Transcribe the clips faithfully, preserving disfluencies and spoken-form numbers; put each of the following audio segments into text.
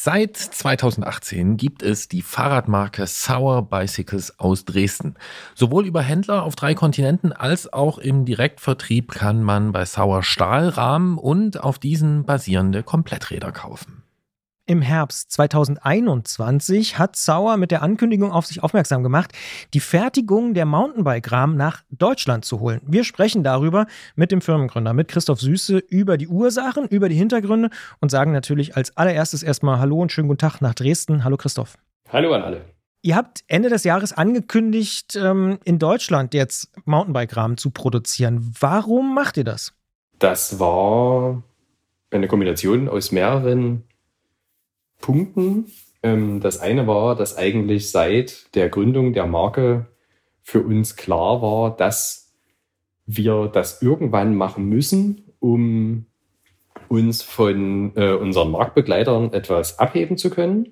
Seit zweitausendachtzehn gibt es die Fahrradmarke Sauer Bicycles aus Dresden. Sowohl über Händler auf drei Kontinenten als auch im Direktvertrieb kann man bei Sauer Stahlrahmen und auf diesen basierende Kompletträder kaufen. Im Herbst zweitausendeinundzwanzig hat Sauer mit der Ankündigung auf sich aufmerksam gemacht, die Fertigung der Mountainbike-Rahmen nach Deutschland zu holen. Wir sprechen darüber mit dem Firmengründer, mit Christoph Süße, über die Ursachen, über die Hintergründe und sagen natürlich als allererstes erstmal Hallo und schönen guten Tag nach Dresden. Hallo Christoph. Hallo an alle. Ihr habt Ende des Jahres angekündigt, in Deutschland jetzt Mountainbike-Rahmen zu produzieren. Warum macht ihr das? Das war eine Kombination aus mehreren Punkten. Das eine war, dass eigentlich seit der Gründung der Marke für uns klar war, dass wir das irgendwann machen müssen, um uns von äh, unseren Marktbegleitern etwas abheben zu können.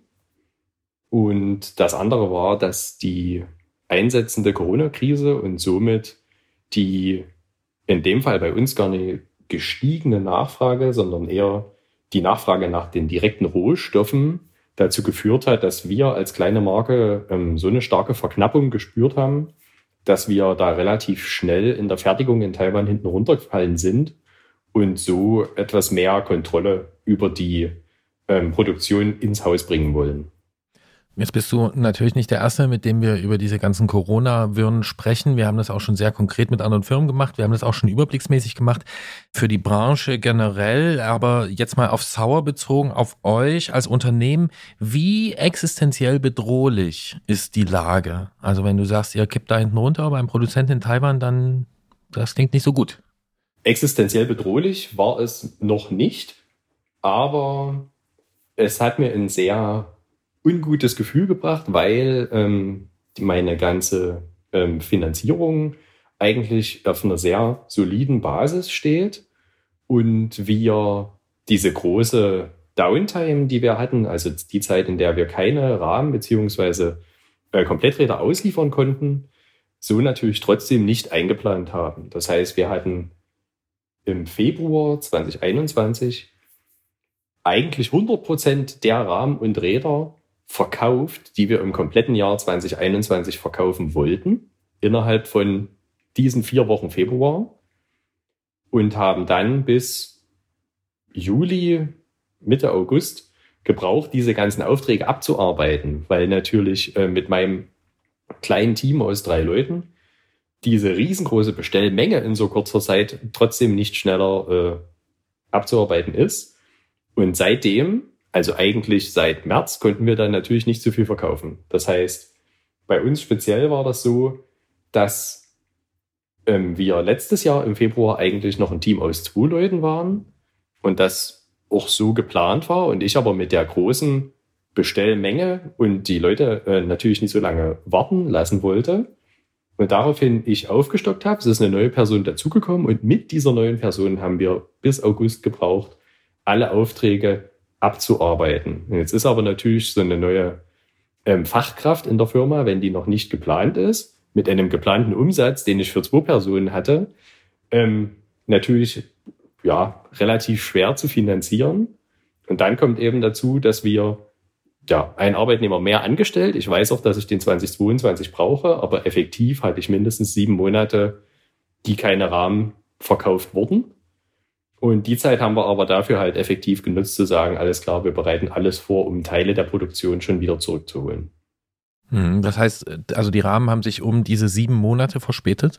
Und das andere war, dass die einsetzende Corona-Krise und somit die in dem Fall bei uns gar nicht gestiegene Nachfrage, sondern eher die Nachfrage nach den direkten Rohstoffen dazu geführt hat, dass wir als kleine Marke ähm, so eine starke Verknappung gespürt haben, dass wir da relativ schnell in der Fertigung in Taiwan hinten runtergefallen sind und so etwas mehr Kontrolle über die ähm, Produktion ins Haus bringen wollen. Jetzt bist du natürlich nicht der Erste, mit dem wir über diese ganzen Corona-Wirren sprechen. Wir haben das auch schon sehr konkret mit anderen Firmen gemacht. Wir haben das auch schon überblicksmäßig gemacht für die Branche generell. Aber jetzt mal auf Sauer bezogen, auf euch als Unternehmen. Wie existenziell bedrohlich ist die Lage? Also wenn du sagst, ihr kippt da hinten runter beim Produzenten in Taiwan, dann das klingt nicht so gut. Existenziell bedrohlich war es noch nicht. Aber es hat mir ein sehr ungutes Gefühl gebracht, weil ähm, meine ganze ähm, Finanzierung eigentlich auf einer sehr soliden Basis steht und wir diese große Downtime, die wir hatten, also die Zeit, in der wir keine Rahmen beziehungsweise äh, Kompletträder ausliefern konnten, so natürlich trotzdem nicht eingeplant haben. Das heißt, wir hatten im Februar zweitausendeinundzwanzig eigentlich hundert Prozent der Rahmen und Räder verkauft, die wir im kompletten Jahr zweitausendeinundzwanzig verkaufen wollten, innerhalb von diesen vier Wochen Februar und haben dann bis Juli, Mitte August gebraucht, diese ganzen Aufträge abzuarbeiten, weil natürlich äh, mit meinem kleinen Team aus drei Leuten diese riesengroße Bestellmenge in so kurzer Zeit trotzdem nicht schneller äh, abzuarbeiten ist. Und seitdem, also eigentlich seit März, konnten wir dann natürlich nicht so viel verkaufen. Das heißt, bei uns speziell war das so, dass ähm, wir letztes Jahr im Februar eigentlich noch ein Team aus zwei Leuten waren und das auch so geplant war und ich aber mit der großen Bestellmenge und die Leute äh, natürlich nicht so lange warten lassen wollte. Und daraufhin ich aufgestockt habe, es ist eine neue Person dazugekommen und mit dieser neuen Person haben wir bis August gebraucht, alle Aufträge abzuarbeiten. Und jetzt ist aber natürlich so eine neue ähm, Fachkraft in der Firma, wenn die noch nicht geplant ist, mit einem geplanten Umsatz, den ich für zwei Personen hatte, ähm, natürlich ja relativ schwer zu finanzieren. Und dann kommt eben dazu, dass wir ja einen Arbeitnehmer mehr angestellt. Ich weiß auch, dass ich den zweitausendzweiundzwanzig brauche, aber effektiv hatte ich mindestens sieben Monate, die keine Rahmen verkauft wurden. Und die Zeit haben wir aber dafür halt effektiv genutzt, zu sagen, alles klar, wir bereiten alles vor, um Teile der Produktion schon wieder zurückzuholen. Das heißt, also die Rahmen haben sich um diese sieben Monate verspätet?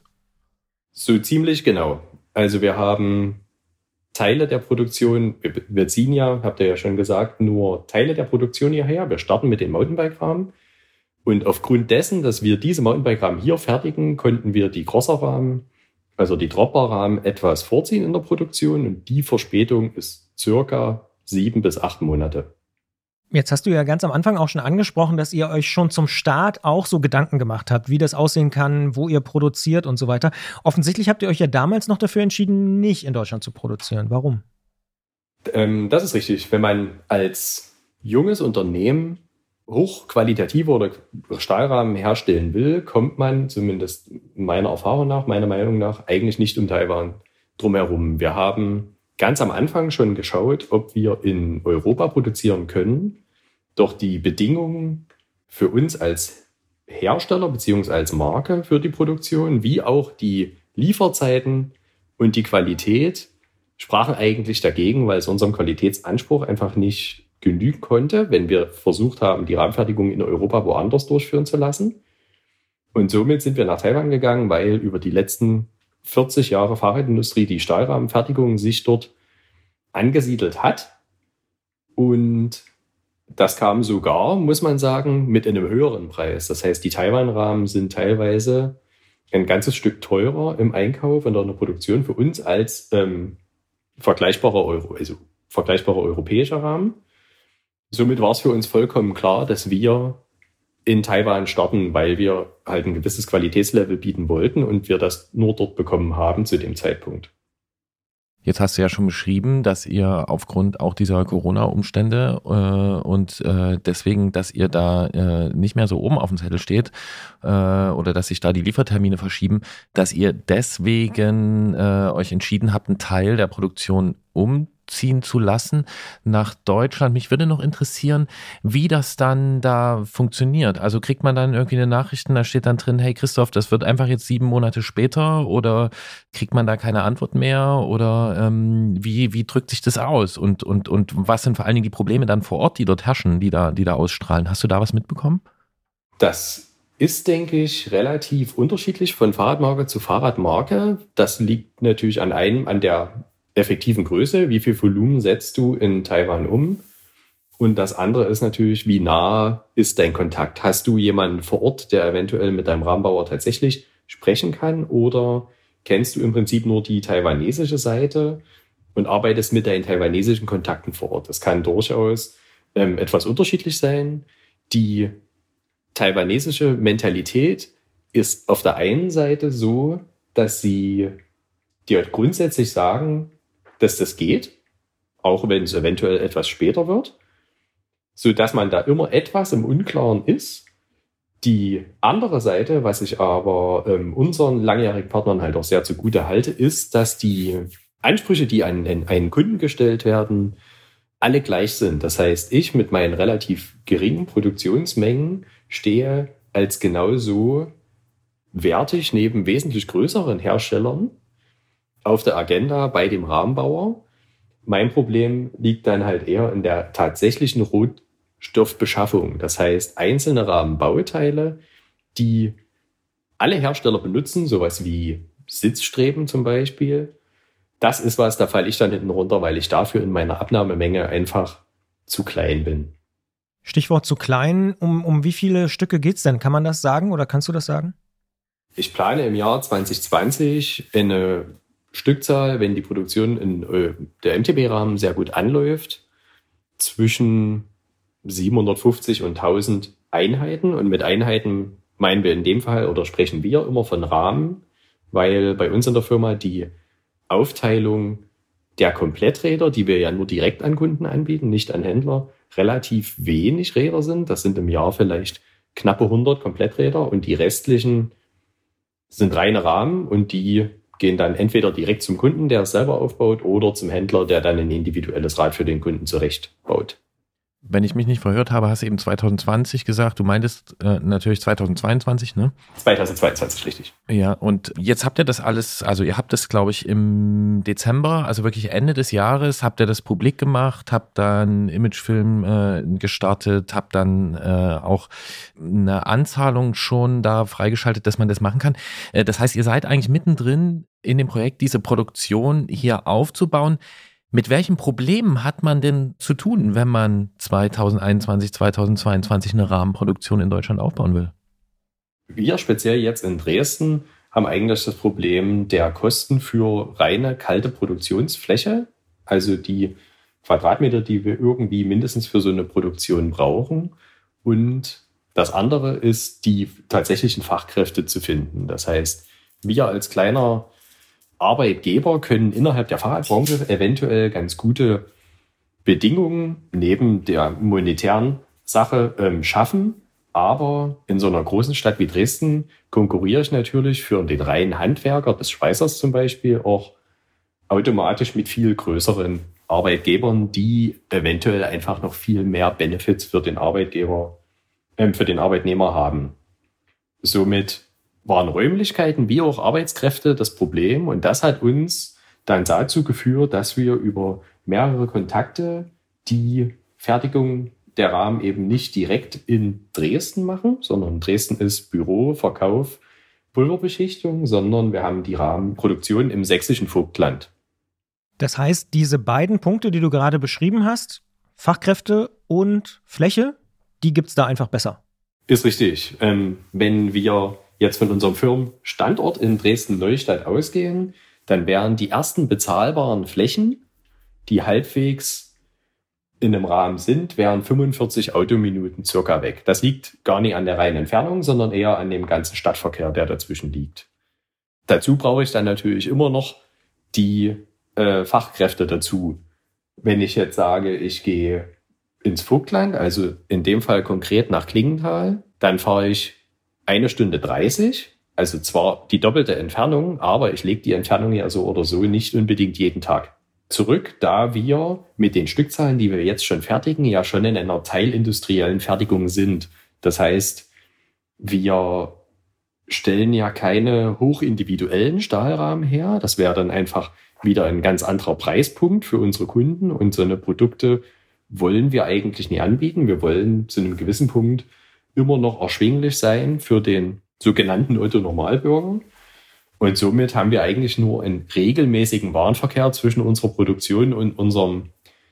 So ziemlich genau. Also wir haben Teile der Produktion, wir ziehen ja, habt ihr ja schon gesagt, nur Teile der Produktion hierher. Wir starten mit den Mountainbike-Rahmen. Und aufgrund dessen, dass wir diese Mountainbike-Rahmen hier fertigen, konnten wir die Crosser-Rahmen, also die Dropper-Rahmen, etwas vorziehen in der Produktion und die Verspätung ist circa sieben bis acht Monate. Jetzt hast du ja ganz am Anfang auch schon angesprochen, dass ihr euch schon zum Start auch so Gedanken gemacht habt, wie das aussehen kann, wo ihr produziert und so weiter. Offensichtlich habt ihr euch ja damals noch dafür entschieden, nicht in Deutschland zu produzieren. Warum? Ähm, das ist richtig. Wenn man als junges Unternehmen hochqualitative oder Stahlrahmen herstellen will, kommt man, zumindest meiner Erfahrung nach, meiner Meinung nach, eigentlich nicht um Taiwan drumherum. Wir haben ganz am Anfang schon geschaut, ob wir in Europa produzieren können. Doch die Bedingungen für uns als Hersteller bzw. als Marke für die Produktion, wie auch die Lieferzeiten und die Qualität sprachen eigentlich dagegen, weil es unserem Qualitätsanspruch einfach nicht genügen konnte, wenn wir versucht haben, die Rahmenfertigung in Europa woanders durchführen zu lassen. Und somit sind wir nach Taiwan gegangen, weil über die letzten vierzig Jahre Fahrradindustrie die Stahlrahmenfertigung sich dort angesiedelt hat. Und das kam sogar, muss man sagen, mit einem höheren Preis. Das heißt, die Taiwan-Rahmen sind teilweise ein ganzes Stück teurer im Einkauf und in der Produktion für uns als ähm, vergleichbarer Euro, also vergleichbarer europäischer Rahmen. Somit war es für uns vollkommen klar, dass wir in Taiwan starten, weil wir halt ein gewisses Qualitätslevel bieten wollten und wir das nur dort bekommen haben zu dem Zeitpunkt. Jetzt hast du ja schon beschrieben, dass ihr aufgrund auch dieser Corona-Umstände äh, und äh, deswegen, dass ihr da äh, nicht mehr so oben auf dem Zettel steht äh, oder dass sich da die Liefertermine verschieben, dass ihr deswegen äh, euch entschieden habt, einen Teil der Produktion umziehen zu lassen nach Deutschland. Mich würde noch interessieren, wie das dann da funktioniert. Also kriegt man dann irgendwie eine Nachricht, da steht dann drin, hey Christoph, das wird einfach jetzt sieben Monate später, oder kriegt man da keine Antwort mehr, oder ähm, wie, wie drückt sich das aus und, und, und was sind vor allen Dingen die Probleme dann vor Ort, die dort herrschen, die da, die da ausstrahlen? Hast du da was mitbekommen? Das ist, denke ich, relativ unterschiedlich von Fahrradmarke zu Fahrradmarke. Das liegt natürlich an einem, an der effektiven Größe, wie viel Volumen setzt du in Taiwan um? Und das andere ist natürlich, wie nah ist dein Kontakt? Hast du jemanden vor Ort, der eventuell mit deinem Rahmenbauer tatsächlich sprechen kann, oder kennst du im Prinzip nur die taiwanesische Seite und arbeitest mit deinen taiwanesischen Kontakten vor Ort? Das kann durchaus ähm, etwas unterschiedlich sein. Die taiwanesische Mentalität ist auf der einen Seite so, dass sie dir grundsätzlich sagen, dass das geht, auch wenn es eventuell etwas später wird, so dass man da immer etwas im Unklaren ist. Die andere Seite, was ich aber ähm, unseren langjährigen Partnern halt auch sehr zugute halte, ist, dass die Ansprüche, die an, an einen Kunden gestellt werden, alle gleich sind. Das heißt, ich mit meinen relativ geringen Produktionsmengen stehe als genauso wertig neben wesentlich größeren Herstellern auf der Agenda bei dem Rahmenbauer. Mein Problem liegt dann halt eher in der tatsächlichen Rohstoffbeschaffung. Das heißt, einzelne Rahmenbauteile, die alle Hersteller benutzen, sowas wie Sitzstreben zum Beispiel, das ist was, da falle ich dann hinten runter, weil ich dafür in meiner Abnahmemenge einfach zu klein bin. Stichwort zu klein, um, um wie viele Stücke geht's denn? Kann man das sagen oder kannst du das sagen? Ich plane im Jahr zwanzig zwanzig eine Stückzahl, wenn die Produktion in äh, der M T B-Rahmen sehr gut anläuft, zwischen siebenhundertfünfzig und tausend Einheiten. Und mit Einheiten meinen wir in dem Fall oder sprechen wir immer von Rahmen, weil bei uns in der Firma die Aufteilung der Kompletträder, die wir ja nur direkt an Kunden anbieten, nicht an Händler, relativ wenig Räder sind. Das sind im Jahr vielleicht knappe hundert Kompletträder und die restlichen sind reine Rahmen und die gehen dann entweder direkt zum Kunden, der es selber aufbaut, oder zum Händler, der dann ein individuelles Rad für den Kunden zurechtbaut. Wenn ich mich nicht verhört habe, hast du eben zwanzig zwanzig gesagt. Du meintest äh, natürlich zwanzig zweiundzwanzig, ne? zwanzig zweiundzwanzig, richtig. Ja, und jetzt habt ihr das alles, also ihr habt das, glaube ich, im Dezember, also wirklich Ende des Jahres, habt ihr das publik gemacht, habt dann Imagefilm äh, gestartet, habt dann äh, auch eine Anzahlung schon da freigeschaltet, dass man das machen kann. Äh, das heißt, ihr seid eigentlich mittendrin in dem Projekt, diese Produktion hier aufzubauen. Mit welchen Problemen hat man denn zu tun, wenn man zwanzig einundzwanzig, zwanzig zweiundzwanzig eine Rahmenproduktion in Deutschland aufbauen will? Wir speziell jetzt in Dresden haben eigentlich das Problem der Kosten für reine kalte Produktionsfläche, also die Quadratmeter, die wir irgendwie mindestens für so eine Produktion brauchen. Und das andere ist, die tatsächlichen Fachkräfte zu finden. Das heißt, wir als kleiner Arbeitgeber können innerhalb der Fahrradbranche eventuell ganz gute Bedingungen neben der monetären Sache ähm, schaffen. Aber in so einer großen Stadt wie Dresden konkurriere ich natürlich für den reinen Handwerker des Schweißers zum Beispiel auch automatisch mit viel größeren Arbeitgebern, die eventuell einfach noch viel mehr Benefits für den Arbeitgeber, äh, für den Arbeitnehmer haben. Somit waren Räumlichkeiten wie auch Arbeitskräfte das Problem und das hat uns dann dazu geführt, dass wir über mehrere Kontakte die Fertigung der Rahmen eben nicht direkt in Dresden machen, sondern Dresden ist Büro, Verkauf, Pulverbeschichtung, sondern wir haben die Rahmenproduktion im sächsischen Vogtland. Das heißt, diese beiden Punkte, die du gerade beschrieben hast, Fachkräfte und Fläche, die gibt es da einfach besser. Ist richtig. Ähm, wenn wir jetzt von unserem Firmenstandort in Dresden-Neustadt ausgehen, dann wären die ersten bezahlbaren Flächen, die halbwegs in einem Rahmen sind, wären fünfundvierzig Autominuten circa weg. Das liegt gar nicht an der reinen Entfernung, sondern eher an dem ganzen Stadtverkehr, der dazwischen liegt. Dazu brauche ich dann natürlich immer noch die äh, Fachkräfte dazu. Wenn ich jetzt sage, ich gehe ins Vogtland, also in dem Fall konkret nach Klingenthal, dann fahre ich eine Stunde dreißig, also zwar die doppelte Entfernung, aber ich lege die Entfernung ja so oder so nicht unbedingt jeden Tag zurück, da wir mit den Stückzahlen, die wir jetzt schon fertigen, ja schon in einer teilindustriellen Fertigung sind. Das heißt, wir stellen ja keine hochindividuellen Stahlrahmen her. Das wäre dann einfach wieder ein ganz anderer Preispunkt für unsere Kunden und so eine Produkte wollen wir eigentlich nie anbieten. Wir wollen zu einem gewissen Punkt immer noch erschwinglich sein für den sogenannten Otto-Normalbürger. Und somit haben wir eigentlich nur einen regelmäßigen Warenverkehr zwischen unserer Produktion und unserem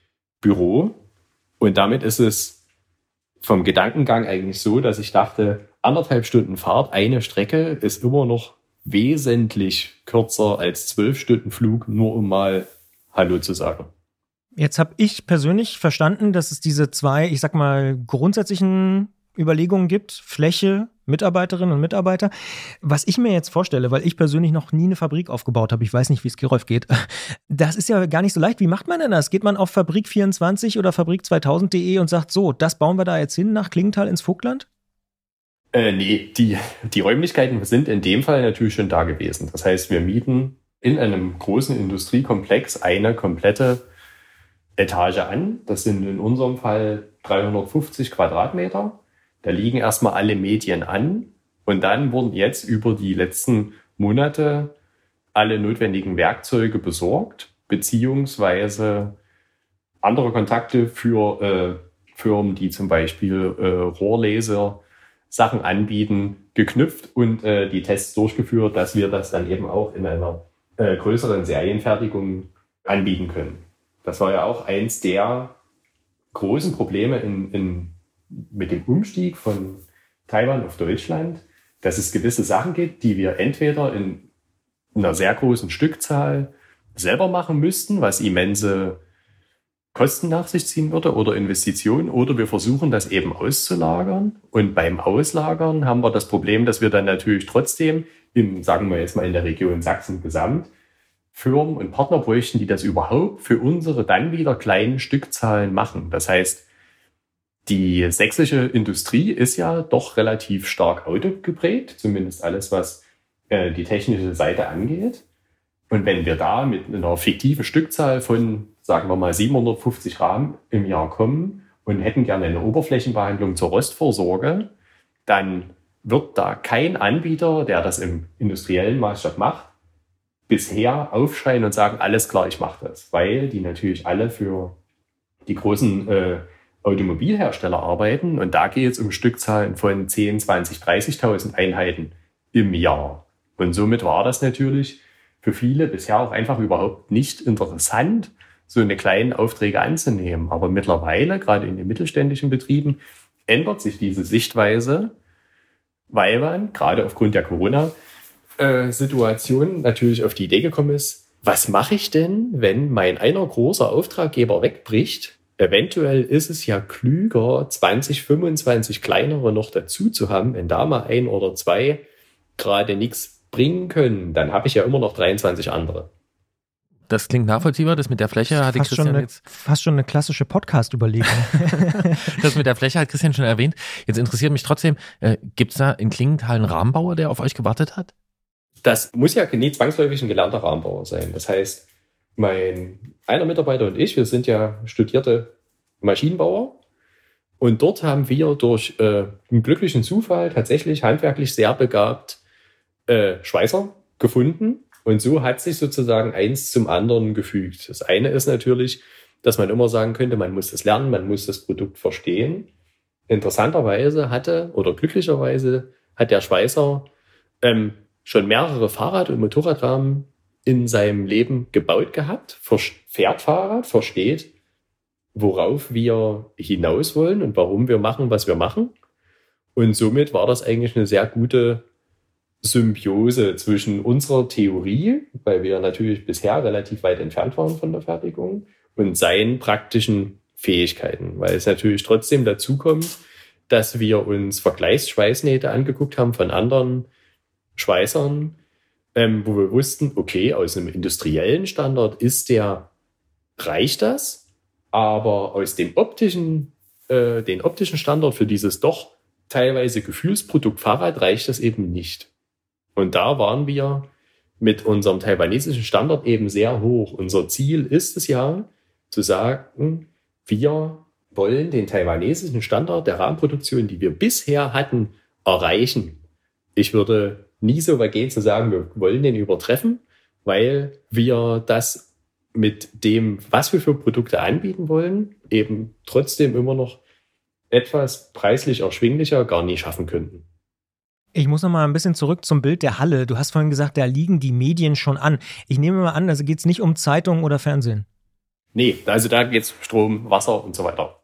Büro. Und damit ist es vom Gedankengang eigentlich so, dass ich dachte, anderthalb Stunden Fahrt, eine Strecke ist immer noch wesentlich kürzer als zwölf Stunden Flug, nur um mal Hallo zu sagen. Jetzt habe ich persönlich verstanden, dass es diese zwei, ich sag mal, grundsätzlichen Überlegungen gibt, Fläche, Mitarbeiterinnen und Mitarbeiter. Was ich mir jetzt vorstelle, weil ich persönlich noch nie eine Fabrik aufgebaut habe, ich weiß nicht, wie es Gerolf geht, das ist ja gar nicht so leicht. Wie macht man denn das? Geht man auf Fabrik vierundzwanzig oder Fabrik zweitausend punkt de und sagt, so, das bauen wir da jetzt hin nach Klingenthal ins Vogtland? Äh, nee, die, die Räumlichkeiten sind in dem Fall natürlich schon da gewesen. Das heißt, wir mieten in einem großen Industriekomplex eine komplette Etage an. Das sind in unserem Fall dreihundertfünfzig Quadratmeter. Da liegen erstmal alle Medien an und dann wurden jetzt über die letzten Monate alle notwendigen Werkzeuge besorgt, beziehungsweise andere Kontakte für äh, Firmen, die zum Beispiel äh, Rohrlaser Sachen anbieten, geknüpft und äh, die Tests durchgeführt, dass wir das dann eben auch in einer äh, größeren Serienfertigung anbieten können. Das war ja auch eins der großen Probleme in, in mit dem Umstieg von Taiwan auf Deutschland, dass es gewisse Sachen gibt, die wir entweder in einer sehr großen Stückzahl selber machen müssten, was immense Kosten nach sich ziehen würde oder Investitionen, oder wir versuchen das eben auszulagern. Und beim Auslagern haben wir das Problem, dass wir dann natürlich trotzdem, in, sagen wir jetzt mal in der Region Sachsen gesamt, Firmen und Partner bräuchten, die das überhaupt für unsere dann wieder kleinen Stückzahlen machen. Das heißt, die sächsische Industrie ist ja doch relativ stark autogeprägt, zumindest alles, was äh, die technische Seite angeht. Und wenn wir da mit einer fiktiven Stückzahl von, sagen wir mal, siebenhundertfünfzig Rahmen im Jahr kommen und hätten gerne eine Oberflächenbehandlung zur Rostvorsorge, dann wird da kein Anbieter, der das im industriellen Maßstab macht, bisher aufschreien und sagen, alles klar, ich mache das. Weil die natürlich alle für die großen äh, Automobilhersteller arbeiten und da geht es um Stückzahlen von zehn, zwanzig, dreißigtausend Einheiten im Jahr. Und somit war das natürlich für viele bisher auch einfach überhaupt nicht interessant, so eine kleinen Aufträge anzunehmen. Aber mittlerweile, gerade in den mittelständischen Betrieben, ändert sich diese Sichtweise, weil man gerade aufgrund der Corona-Situation natürlich auf die Idee gekommen ist, was mache ich denn, wenn mein einer großer Auftraggeber wegbricht? Eventuell ist es ja klüger, zwanzig, fünfundzwanzig kleinere noch dazu zu haben. Wenn da mal ein oder zwei gerade nichts bringen können, dann habe ich ja immer noch dreiundzwanzig andere. Das klingt nachvollziehbar. Das mit der Fläche hatte Christian schon eine, jetzt... Fast schon eine klassische Podcast-Überlegung. Das mit der Fläche hat Christian schon erwähnt. Jetzt interessiert mich trotzdem, äh, gibt es da in Klingenthal einen Rahmenbauer, der auf euch gewartet hat? Das muss ja nicht zwangsläufig ein gelernter Rahmenbauer sein. Das heißt, mein einer Mitarbeiter und ich, wir sind ja studierte Maschinenbauer. Und dort haben wir durch äh, einen glücklichen Zufall tatsächlich handwerklich sehr begabt äh, Schweißer gefunden. Und so hat sich sozusagen eins zum anderen gefügt. Das eine ist natürlich, dass man immer sagen könnte, man muss das lernen, man muss das Produkt verstehen. Interessanterweise hatte oder glücklicherweise hat der Schweißer ähm, schon mehrere Fahrrad- und Motorradrahmen in seinem Leben gebaut gehabt, fährt Fahrrad, versteht, worauf wir hinaus wollen und warum wir machen, was wir machen. Und somit war das eigentlich eine sehr gute Symbiose zwischen unserer Theorie, weil wir natürlich bisher relativ weit entfernt waren von der Fertigung, und seinen praktischen Fähigkeiten. Weil es natürlich trotzdem dazu kommt, dass wir uns Vergleichsschweißnähte angeguckt haben von anderen Schweißern, ähm, wo wir wussten, okay, aus einem industriellen Standard ist der, reicht das? Aber aus dem optischen, äh, den optischen Standard für dieses doch teilweise Gefühlsprodukt Fahrrad reicht das eben nicht. Und da waren wir mit unserem taiwanesischen Standard eben sehr hoch. Unser Ziel ist es ja, zu sagen, wir wollen den taiwanesischen Standard der Rahmenproduktion, die wir bisher hatten, erreichen. Ich würde nie so weit gehen zu sagen, wir wollen den übertreffen, weil wir das mit dem, was wir für Produkte anbieten wollen, eben trotzdem immer noch etwas preislich erschwinglicher gar nie schaffen könnten. Ich muss noch mal ein bisschen zurück zum Bild der Halle. Du hast vorhin gesagt, da liegen die Medien schon an. Ich nehme mal an, also geht es nicht um Zeitungen oder Fernsehen? Nee, also da geht es Strom, Wasser und so weiter.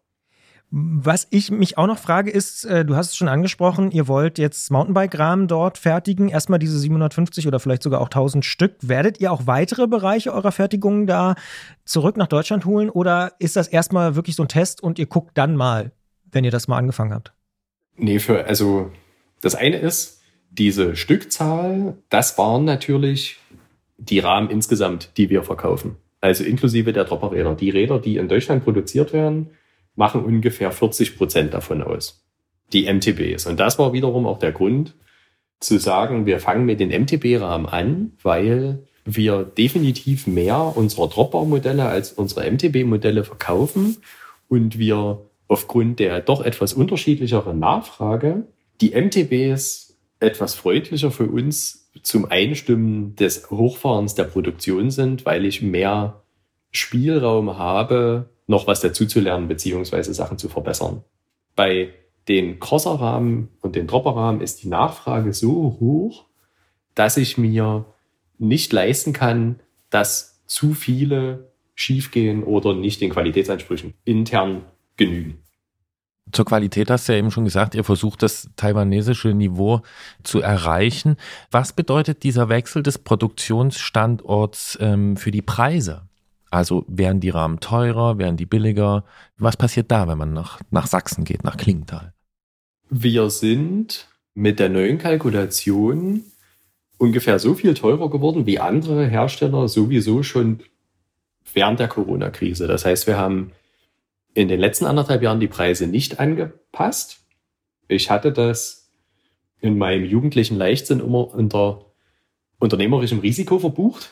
Was ich mich auch noch frage ist, äh, du hast es schon angesprochen, ihr wollt jetzt Mountainbike-Rahmen dort fertigen, erstmal diese siebenhundertfünfzig oder vielleicht sogar auch tausend Stück. Werdet ihr auch weitere Bereiche eurer Fertigung da zurück nach Deutschland holen oder ist das erstmal wirklich so ein Test und ihr guckt dann mal, wenn ihr das mal angefangen habt? Nee, für, also das eine ist, diese Stückzahl, das waren natürlich die Rahmen insgesamt, die wir verkaufen. Also inklusive der Dropperräder. Die Räder, die in Deutschland produziert werden, machen ungefähr vierzig Prozent davon aus, die M T Bs. Und das war wiederum auch der Grund, zu sagen, wir fangen mit den M T B-Rahmen an, weil wir definitiv mehr unserer Dropper-Modelle als unsere M T B-Modelle verkaufen und wir aufgrund der doch etwas unterschiedlicheren Nachfrage die M T Bs etwas freundlicher für uns zum Einstimmen des Hochfahrens der Produktion sind, weil ich mehr Spielraum habe, noch was dazuzulernen beziehungsweise Sachen zu verbessern. Bei den Crosser-Rahmen und den Dropper-Rahmen ist die Nachfrage so hoch, dass ich mir nicht leisten kann, dass zu viele schiefgehen oder nicht den Qualitätsansprüchen intern genügen. Zur Qualität hast du ja eben schon gesagt, ihr versucht das taiwanesische Niveau zu erreichen. Was bedeutet dieser Wechsel des Produktionsstandorts ähm, für die Preise? Also werden die Rahmen teurer, werden die billiger? Was passiert da, wenn man nach, nach Sachsen geht, nach Klingenthal? Wir sind mit der neuen Kalkulation ungefähr so viel teurer geworden wie andere Hersteller sowieso schon während der Corona-Krise. Das heißt, wir haben in den letzten anderthalb Jahren die Preise nicht angepasst. Ich hatte das in meinem jugendlichen Leichtsinn immer unter unternehmerischem Risiko verbucht.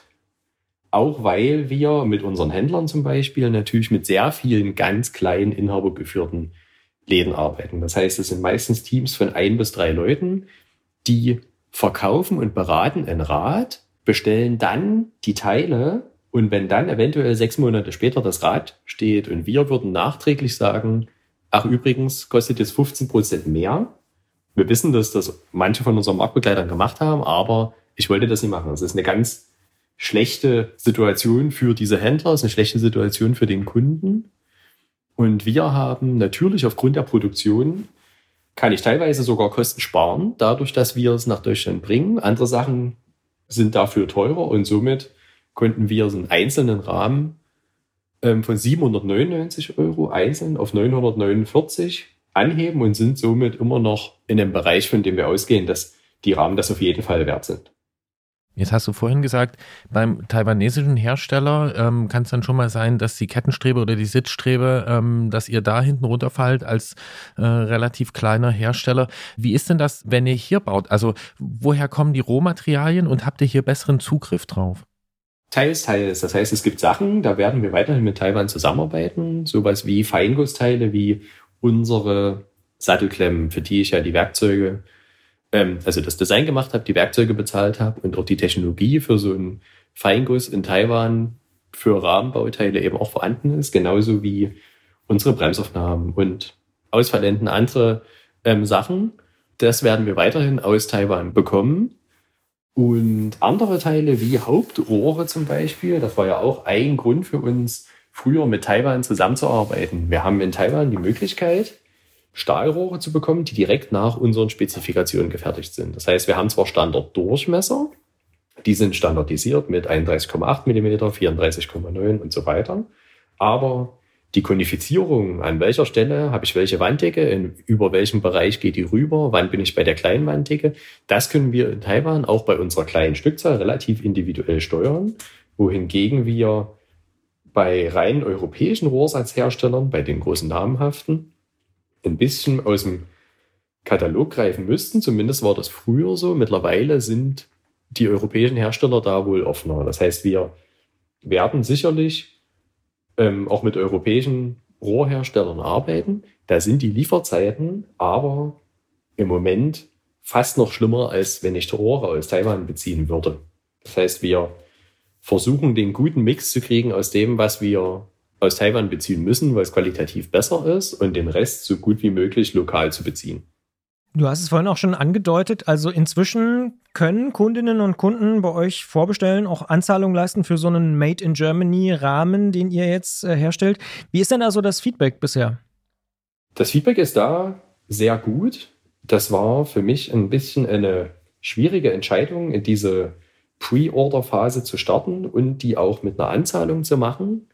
Auch weil wir mit unseren Händlern zum Beispiel natürlich mit sehr vielen ganz kleinen inhabergeführten Läden arbeiten. Das heißt, es sind meistens Teams von ein bis drei Leuten, die verkaufen und beraten ein Rad, bestellen dann die Teile und wenn dann eventuell sechs Monate später das Rad steht und wir würden nachträglich sagen, ach übrigens kostet jetzt fünfzehn Prozent mehr. Wir wissen, dass das manche von unseren Marktbegleitern gemacht haben, aber ich wollte das nicht machen. Das ist eine ganz schlechte Situation für diese Händler, ist eine schlechte Situation für den Kunden. Und wir haben natürlich aufgrund der Produktion, kann ich teilweise sogar Kosten sparen, dadurch, dass wir es nach Deutschland bringen. Andere Sachen sind dafür teurer und somit konnten wir einen einzelnen Rahmen ähm, von siebenhundertneunundneunzig Euro einzeln auf neunhundertneunundvierzig anheben und sind somit immer noch in einem Bereich, von dem wir ausgehen, dass die Rahmen das auf jeden Fall wert sind. Jetzt hast du vorhin gesagt, beim taiwanesischen Hersteller ähm, kann es dann schon mal sein, dass die Kettenstrebe oder die Sitzstrebe, ähm, dass ihr da hinten runterfallt als äh, relativ kleiner Hersteller. Wie ist denn das, wenn ihr hier baut? Also woher kommen die Rohmaterialien und habt ihr hier besseren Zugriff drauf? Teils, teils. Das heißt, es gibt Sachen, da werden wir weiterhin mit Taiwan zusammenarbeiten. Sowas wie Feingussteile, wie unsere Sattelklemmen, für die ich ja die Werkzeuge, ähm, also das Design gemacht habe, die Werkzeuge bezahlt habe und auch die Technologie für so einen Feinguss in Taiwan für Rahmenbauteile eben auch vorhanden ist. Genauso wie unsere Bremsaufnahmen und Ausfallenden, andere ähm, Sachen. Das werden wir weiterhin aus Taiwan bekommen. Und andere Teile wie Hauptrohre zum Beispiel, das war ja auch ein Grund für uns, früher mit Taiwan zusammenzuarbeiten. Wir haben in Taiwan die Möglichkeit, Stahlrohre zu bekommen, die direkt nach unseren Spezifikationen gefertigt sind. Das heißt, wir haben zwar Standarddurchmesser, die sind standardisiert mit einunddreißig Komma acht Millimeter, vierunddreißig Komma neun und so weiter, aber die Konifizierung, an welcher Stelle habe ich welche Wanddicke, in, über welchem Bereich geht die rüber, wann bin ich bei der kleinen Wanddicke, das können wir in Taiwan auch bei unserer kleinen Stückzahl relativ individuell steuern, wohingegen wir bei rein europäischen Rohrsatzherstellern, bei den großen namhaften, ein bisschen aus dem Katalog greifen müssten. Zumindest war das früher so. Mittlerweile sind die europäischen Hersteller da wohl offener. Das heißt, wir werden sicherlich Ähm, auch mit europäischen Rohrherstellern arbeiten. Da sind die Lieferzeiten aber im Moment fast noch schlimmer, als wenn ich die Rohre aus Taiwan beziehen würde. Das heißt, wir versuchen, den guten Mix zu kriegen aus dem, was wir aus Taiwan beziehen müssen, weil es qualitativ besser ist, und den Rest so gut wie möglich lokal zu beziehen. Du hast es vorhin auch schon angedeutet, also inzwischen können Kundinnen und Kunden bei euch vorbestellen, auch Anzahlungen leisten für so einen Made-in-Germany-Rahmen, den ihr jetzt äh, herstellt. Wie ist denn also das Feedback bisher? Das Feedback ist da sehr gut. Das war für mich ein bisschen eine schwierige Entscheidung, in diese Pre-Order-Phase zu starten und die auch mit einer Anzahlung zu machen.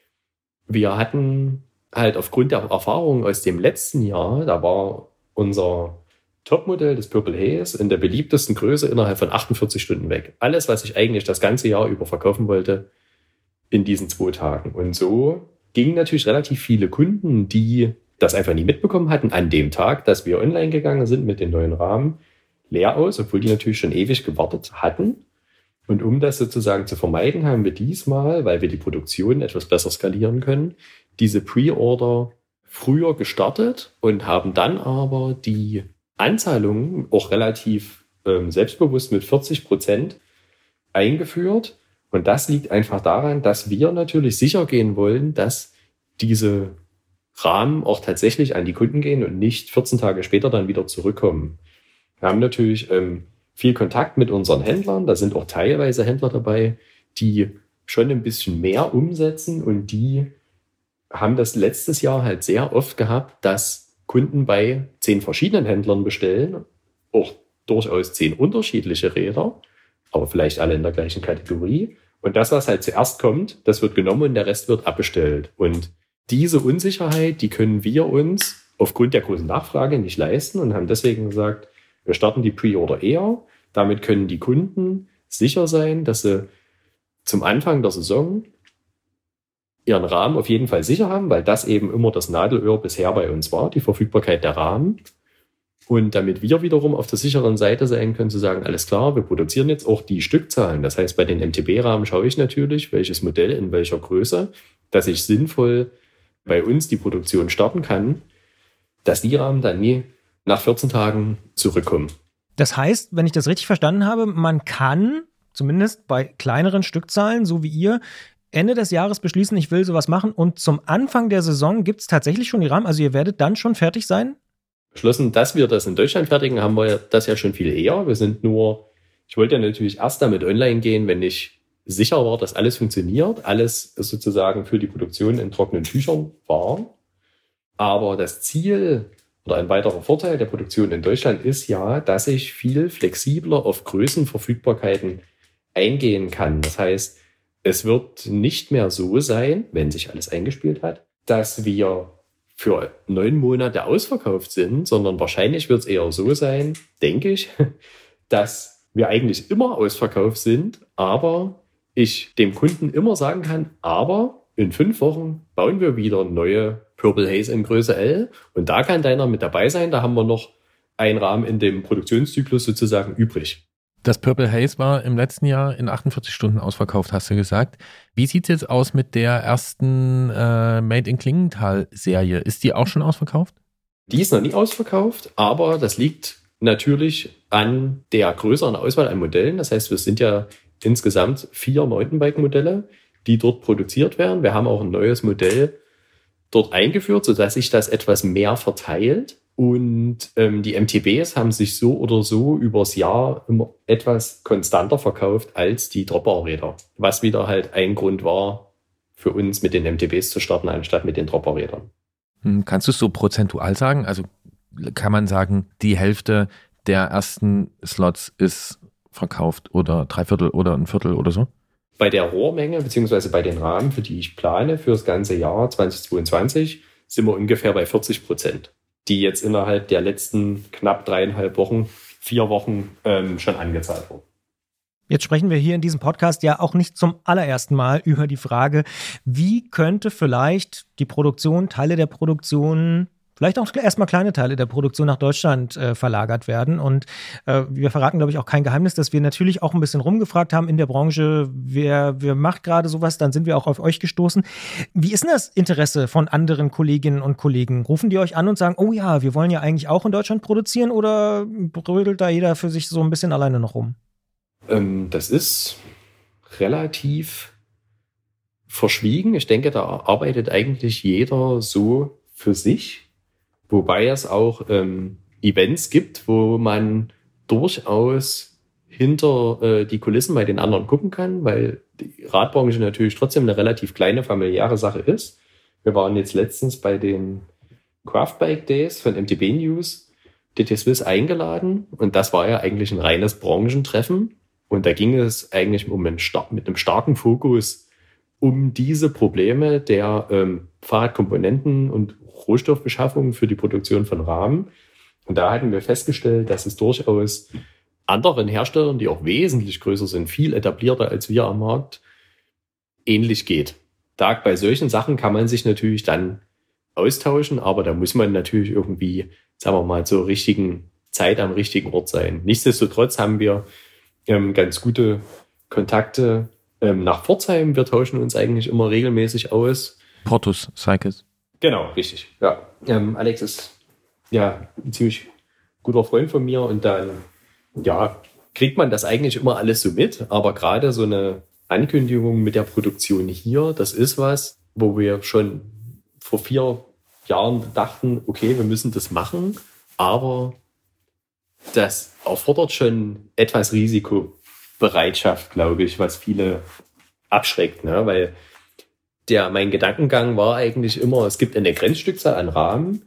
Wir hatten halt aufgrund der Erfahrung aus dem letzten Jahr, da war unser Topmodell des Purple Haze in der beliebtesten Größe innerhalb von achtundvierzig Stunden weg. Alles, was ich eigentlich das ganze Jahr über verkaufen wollte, in diesen zwei Tagen. Und so gingen natürlich relativ viele Kunden, die das einfach nie mitbekommen hatten, an dem Tag, dass wir online gegangen sind mit den neuen Rahmen, leer aus, obwohl die natürlich schon ewig gewartet hatten. Und um das sozusagen zu vermeiden, haben wir diesmal, weil wir die Produktion etwas besser skalieren können, diese Pre-Order früher gestartet und haben dann aber die Anzahlungen auch relativ ähm, selbstbewusst mit vierzig Prozent eingeführt. Und das liegt einfach daran, dass wir natürlich sicher gehen wollen, dass diese Rahmen auch tatsächlich an die Kunden gehen und nicht vierzehn Tage später dann wieder zurückkommen. Wir haben natürlich ähm, viel Kontakt mit unseren Händlern. Da sind auch teilweise Händler dabei, die schon ein bisschen mehr umsetzen, und die haben das letztes Jahr halt sehr oft gehabt, dass Kunden bei zehn verschiedenen Händlern bestellen, auch durchaus zehn unterschiedliche Räder, aber vielleicht alle in der gleichen Kategorie. Und das, was halt zuerst kommt, das wird genommen und der Rest wird abbestellt. Und diese Unsicherheit, die können wir uns aufgrund der großen Nachfrage nicht leisten und haben deswegen gesagt, wir starten die Pre-Order eher. Damit können die Kunden sicher sein, dass sie zum Anfang der Saison ihren Rahmen auf jeden Fall sicher haben, weil das eben immer das Nadelöhr bisher bei uns war, die Verfügbarkeit der Rahmen. Und damit wir wiederum auf der sicheren Seite sein können, zu sagen, alles klar, wir produzieren jetzt auch die Stückzahlen. Das heißt, bei den M T B-Rahmen schaue ich natürlich, welches Modell in welcher Größe, dass ich sinnvoll bei uns die Produktion starten kann, dass die Rahmen dann nie nach vierzehn Tagen zurückkommen. Das heißt, wenn ich das richtig verstanden habe, man kann zumindest bei kleineren Stückzahlen, so wie ihr, Ende des Jahres beschließen, ich will sowas machen, und zum Anfang der Saison gibt es tatsächlich schon die Rahmen? Also ihr werdet dann schon fertig sein? Beschlossen, dass wir das in Deutschland fertigen, haben wir das ja schon viel eher. Wir sind nur, ich wollte ja natürlich erst damit online gehen, wenn ich sicher war, dass alles funktioniert, alles sozusagen für die Produktion in trockenen Tüchern war. Aber das Ziel oder ein weiterer Vorteil der Produktion in Deutschland ist ja, dass ich viel flexibler auf Größenverfügbarkeiten eingehen kann. Das heißt, es wird nicht mehr so sein, wenn sich alles eingespielt hat, dass wir für neun Monate ausverkauft sind, sondern wahrscheinlich wird es eher so sein, denke ich, dass wir eigentlich immer ausverkauft sind, aber ich dem Kunden immer sagen kann, aber in fünf Wochen bauen wir wieder neue Purple Haze in Größe L und da kann deiner mit dabei sein, da haben wir noch einen Rahmen in dem Produktionszyklus sozusagen übrig. Das Purple Haze war im letzten Jahr in achtundvierzig Stunden ausverkauft, hast du gesagt. Wie sieht es jetzt aus mit der ersten äh, Made in Klingenthal-Serie? Ist die auch schon ausverkauft? Die ist noch nie ausverkauft, aber das liegt natürlich an der größeren Auswahl an Modellen. Das heißt, wir sind ja insgesamt vier Mountainbike-Modelle, die dort produziert werden. Wir haben auch ein neues Modell dort eingeführt, sodass sich das etwas mehr verteilt. Und ähm, die M T Bs haben sich so oder so übers Jahr immer etwas konstanter verkauft als die Dropperräder. Was wieder halt ein Grund war, für uns mit den M T Bs zu starten, anstatt mit den Dropperrädern. Kannst du es so prozentual sagen? Also kann man sagen, die Hälfte der ersten Slots ist verkauft oder drei Viertel oder ein Viertel oder so? Bei der Rohrmenge beziehungsweise bei den Rahmen, für die ich plane für das ganze Jahr zweitausendzweiundzwanzig, sind wir ungefähr bei vierzig Prozent, die jetzt innerhalb der letzten knapp dreieinhalb Wochen, vier Wochen ähm, schon angezahlt wurden. Jetzt sprechen wir hier in diesem Podcast ja auch nicht zum allerersten Mal über die Frage, wie könnte vielleicht die Produktion, Teile der Produktion, vielleicht auch erstmal kleine Teile der Produktion nach Deutschland äh, verlagert werden. Und äh, wir verraten, glaube ich, auch kein Geheimnis, dass wir natürlich auch ein bisschen rumgefragt haben in der Branche, wer, wer macht gerade sowas, dann sind wir auch auf euch gestoßen. Wie ist denn das Interesse von anderen Kolleginnen und Kollegen? Rufen die euch an und sagen, oh ja, wir wollen ja eigentlich auch in Deutschland produzieren, oder brödelt da jeder für sich so ein bisschen alleine noch rum? Ähm, das ist relativ verschwiegen. Ich denke, da arbeitet eigentlich jeder so für sich. Wobei es auch ähm, Events gibt, wo man durchaus hinter äh, die Kulissen bei den anderen gucken kann, weil die Radbranche natürlich trotzdem eine relativ kleine familiäre Sache ist. Wir waren jetzt letztens bei den Craftbike Days von M T B News, D T Swiss eingeladen, und das war ja eigentlich ein reines Branchentreffen, und da ging es eigentlich um einen star- mit einem starken Fokus um diese Probleme der ähm, Fahrradkomponenten und Rohstoffbeschaffung für die Produktion von Rahmen. Und da hatten wir festgestellt, dass es durchaus anderen Herstellern, die auch wesentlich größer sind, viel etablierter als wir am Markt, ähnlich geht. Da bei solchen Sachen kann man sich natürlich dann austauschen, aber da muss man natürlich irgendwie, sagen wir mal, zur richtigen Zeit am richtigen Ort sein. Nichtsdestotrotz haben wir ähm, ganz gute Kontakte ähm, nach Pforzheim. Wir tauschen uns eigentlich immer regelmäßig aus. Portus Cycles. Genau, richtig. Ja, ähm, Alex ist ja ein ziemlich guter Freund von mir, und dann ja, kriegt man das eigentlich immer alles so mit. Aber gerade so eine Ankündigung mit der Produktion hier, das ist was, wo wir schon vor vier Jahren dachten, okay, wir müssen das machen, aber das erfordert schon etwas Risikobereitschaft, glaube ich, was viele abschreckt, ne? Weil Der, mein Gedankengang war eigentlich immer, es gibt eine Grenzstückzahl an Rahmen,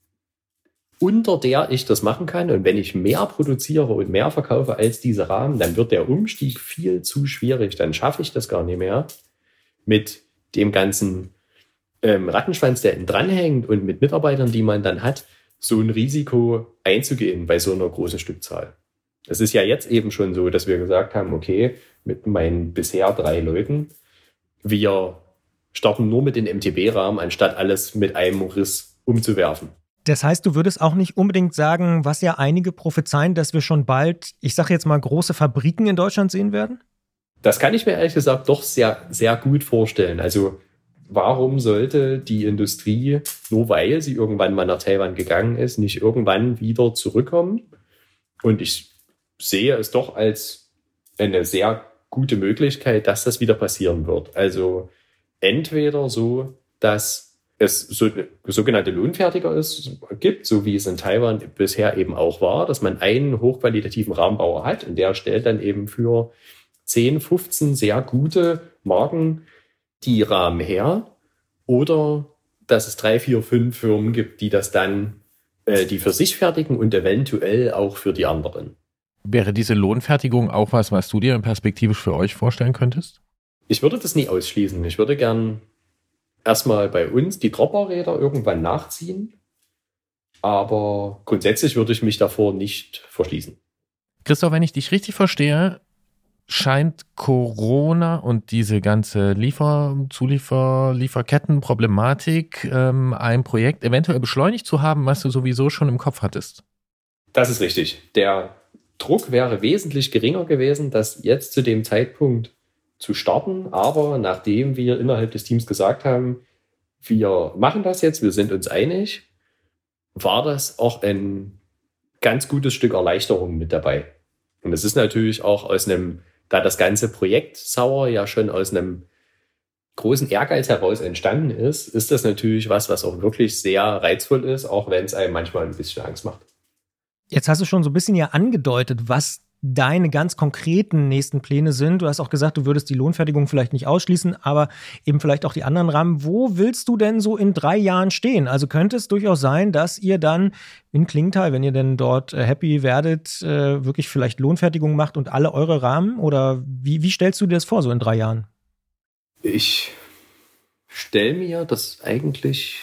unter der ich das machen kann. Und wenn ich mehr produziere und mehr verkaufe als diese Rahmen, dann wird der Umstieg viel zu schwierig. Dann schaffe ich das gar nicht mehr mit dem ganzen ähm, Rattenschwanz, der innen dranhängt, und mit Mitarbeitern, die man dann hat, so ein Risiko einzugehen bei so einer großen Stückzahl. Es ist ja jetzt eben schon so, dass wir gesagt haben, okay, mit meinen bisher drei Leuten, wir starten nur mit den M T B-Rahmen, anstatt alles mit einem Riss umzuwerfen. Das heißt, du würdest auch nicht unbedingt sagen, was ja einige prophezeien, dass wir schon bald, ich sage jetzt mal, große Fabriken in Deutschland sehen werden? Das kann ich mir ehrlich gesagt doch sehr, sehr gut vorstellen. Also warum sollte die Industrie, nur weil sie irgendwann mal nach Taiwan gegangen ist, nicht irgendwann wieder zurückkommen? Und ich sehe es doch als eine sehr gute Möglichkeit, dass das wieder passieren wird. Also entweder so, dass es so sogenannte Lohnfertiger ist, gibt, so wie es in Taiwan bisher eben auch war, dass man einen hochqualitativen Rahmenbauer hat, und der stellt dann eben für zehn, fünfzehn sehr gute Marken die Rahmen her, oder dass es drei, vier, fünf Firmen gibt, die das dann, äh, die für sich fertigen und eventuell auch für die anderen. Wäre diese Lohnfertigung auch was, was du dir perspektivisch für euch vorstellen könntest? Ich würde das nie ausschließen. Ich würde gern erstmal bei uns die Dropperräder irgendwann nachziehen, aber grundsätzlich würde ich mich davor nicht verschließen. Christoph, wenn ich dich richtig verstehe, scheint Corona und diese ganze Liefer-, Zuliefer-, Lieferkettenproblematik ähm, ein Projekt eventuell beschleunigt zu haben, was du sowieso schon im Kopf hattest. Das ist richtig. Der Druck wäre wesentlich geringer gewesen, das jetzt zu dem Zeitpunkt zu starten. Aber nachdem wir innerhalb des Teams gesagt haben, wir machen das jetzt, wir sind uns einig, war das auch ein ganz gutes Stück Erleichterung mit dabei. Und es ist natürlich auch aus einem, da das ganze Projekt Sauer ja schon aus einem großen Ehrgeiz heraus entstanden ist, ist das natürlich was, was auch wirklich sehr reizvoll ist, auch wenn es einem manchmal ein bisschen Angst macht. Jetzt hast du schon so ein bisschen ja angedeutet, was deine ganz konkreten nächsten Pläne sind. Du hast auch gesagt, du würdest die Lohnfertigung vielleicht nicht ausschließen, aber eben vielleicht auch die anderen Rahmen. Wo willst du denn so in drei Jahren stehen? Also könnte es durchaus sein, dass ihr dann in Klingenthal, wenn ihr denn dort äh, happy werdet, äh, wirklich vielleicht Lohnfertigung macht und alle eure Rahmen? Oder wie, wie stellst du dir das vor, so in drei Jahren? Ich stelle mir das eigentlich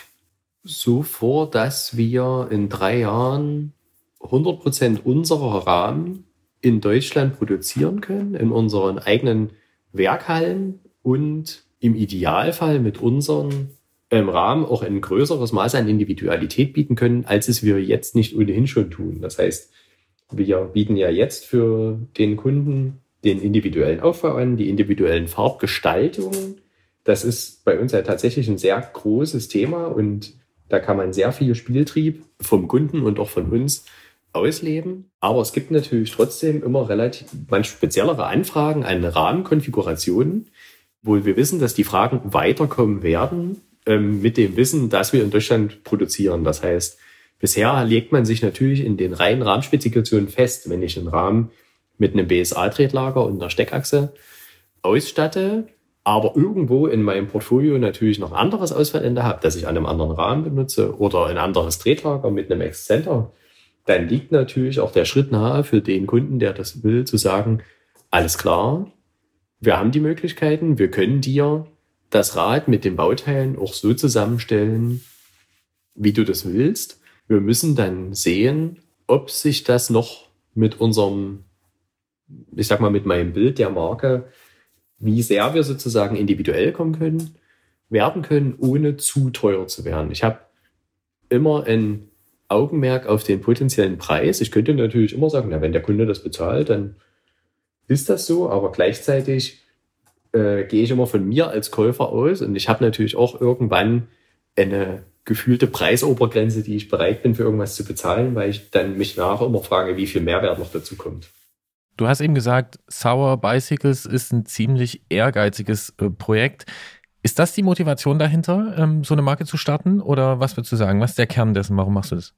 so vor, dass wir in drei Jahren hundert Prozent unserer Rahmen in Deutschland produzieren können, in unseren eigenen Werkhallen und im Idealfall mit unseren ähm, Rahmen auch ein größeres Maß an Individualität bieten können, als es wir jetzt nicht ohnehin schon tun. Das heißt, wir bieten ja jetzt für den Kunden den individuellen Aufbau an, die individuellen Farbgestaltungen. Das ist bei uns ja tatsächlich ein sehr großes Thema und da kann man sehr viel Spieltrieb vom Kunden und auch von uns ausleben. Aber es gibt natürlich trotzdem immer relativ manch speziellere Anfragen an Rahmenkonfigurationen, wo wir wissen, dass die Fragen weiterkommen werden, ähm, mit dem Wissen, dass wir in Deutschland produzieren. Das heißt, bisher legt man sich natürlich in den reinen Rahmenspezifikationen fest, wenn ich einen Rahmen mit einem B S A-Tretlager und einer Steckachse ausstatte, aber irgendwo in meinem Portfolio natürlich noch ein anderes Ausfallende habe, das ich an einem anderen Rahmen benutze oder ein anderes Tretlager mit einem Exzenter, dann liegt natürlich auch der Schritt nahe für den Kunden, der das will, zu sagen, alles klar, wir haben die Möglichkeiten, wir können dir das Rad mit den Bauteilen auch so zusammenstellen, wie du das willst. Wir müssen dann sehen, ob sich das noch mit unserem, ich sag mal, mit meinem Bild der Marke, wie sehr wir sozusagen individuell kommen können, werden können, ohne zu teuer zu werden. Ich habe immer ein Augenmerk auf den potenziellen Preis. Ich könnte natürlich immer sagen, na, wenn der Kunde das bezahlt, dann ist das so, aber gleichzeitig äh, gehe ich immer von mir als Käufer aus und ich habe natürlich auch irgendwann eine gefühlte Preisobergrenze, die ich bereit bin, für irgendwas zu bezahlen, weil ich dann mich nachher immer frage, wie viel Mehrwert noch dazu kommt. Du hast eben gesagt, Sauer Bicycles ist ein ziemlich ehrgeiziges äh, Projekt. Ist das die Motivation dahinter, ähm, so eine Marke zu starten? Oder was würdest du sagen? Was ist der Kern dessen? Warum machst du das?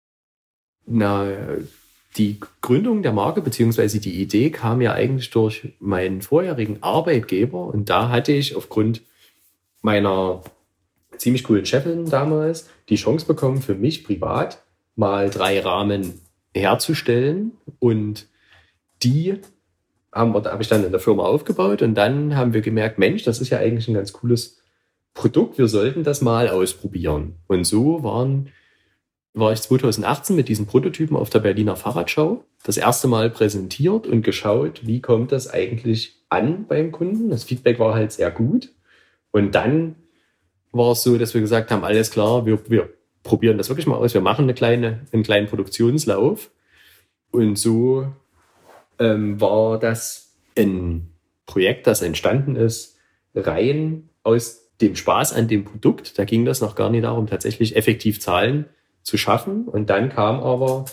Na, die Gründung der Marke beziehungsweise die Idee kam ja eigentlich durch meinen vorherigen Arbeitgeber. Und da hatte ich aufgrund meiner ziemlich coolen Chefin damals die Chance bekommen, für mich privat mal drei Rahmen herzustellen. Und die haben wir, da habe ich dann in der Firma aufgebaut. Und dann haben wir gemerkt, Mensch, das ist ja eigentlich ein ganz cooles Produkt. Wir sollten das mal ausprobieren. Und so waren war ich zwanzig achtzehn mit diesen Prototypen auf der Berliner Fahrradschau das erste Mal präsentiert und geschaut, wie kommt das eigentlich an beim Kunden. Das Feedback war halt sehr gut. Und dann war es so, dass wir gesagt haben, alles klar, wir, wir probieren das wirklich mal aus. Wir machen eine kleine, einen kleinen Produktionslauf. Und so ähm, war das ein Projekt, das entstanden ist, rein aus dem Spaß an dem Produkt. Da ging das noch gar nicht darum, tatsächlich effektiv Zahlen zu schaffen. Und dann kam aber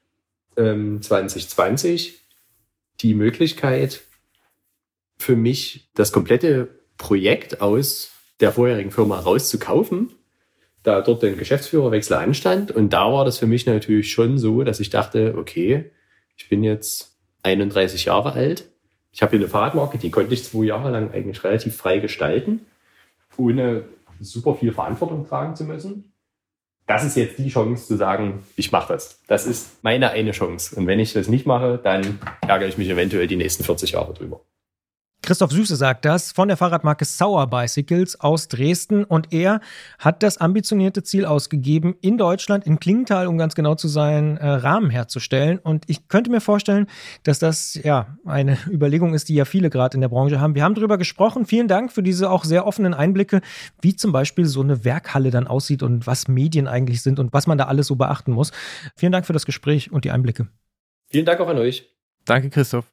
ähm, zwanzig zwanzig die Möglichkeit für mich, das komplette Projekt aus der vorherigen Firma rauszukaufen, da dort ein Geschäftsführerwechsel anstand. Und da war das für mich natürlich schon so, dass ich dachte, okay, ich bin jetzt einunddreißig Jahre alt. Ich habe hier eine Fahrradmarke, die konnte ich zwei Jahre lang eigentlich relativ frei gestalten, ohne super viel Verantwortung tragen zu müssen. Das ist jetzt die Chance zu sagen, ich mache das. Das ist meine eine Chance. Und wenn ich das nicht mache, dann ärgere ich mich eventuell die nächsten vierzig Jahre drüber. Christoph Süße sagt das von der Fahrradmarke Sauer Bicycles aus Dresden. Und er hat das ambitionierte Ziel ausgegeben, in Deutschland, in Klingenthal, um ganz genau zu sein, äh, Rahmen herzustellen. Und ich könnte mir vorstellen, dass das ja eine Überlegung ist, die ja viele gerade in der Branche haben. Wir haben darüber gesprochen. Vielen Dank für diese auch sehr offenen Einblicke, wie zum Beispiel so eine Werkhalle dann aussieht und was Medien eigentlich sind und was man da alles so beachten muss. Vielen Dank für das Gespräch und die Einblicke. Vielen Dank auch an euch. Danke, Christoph.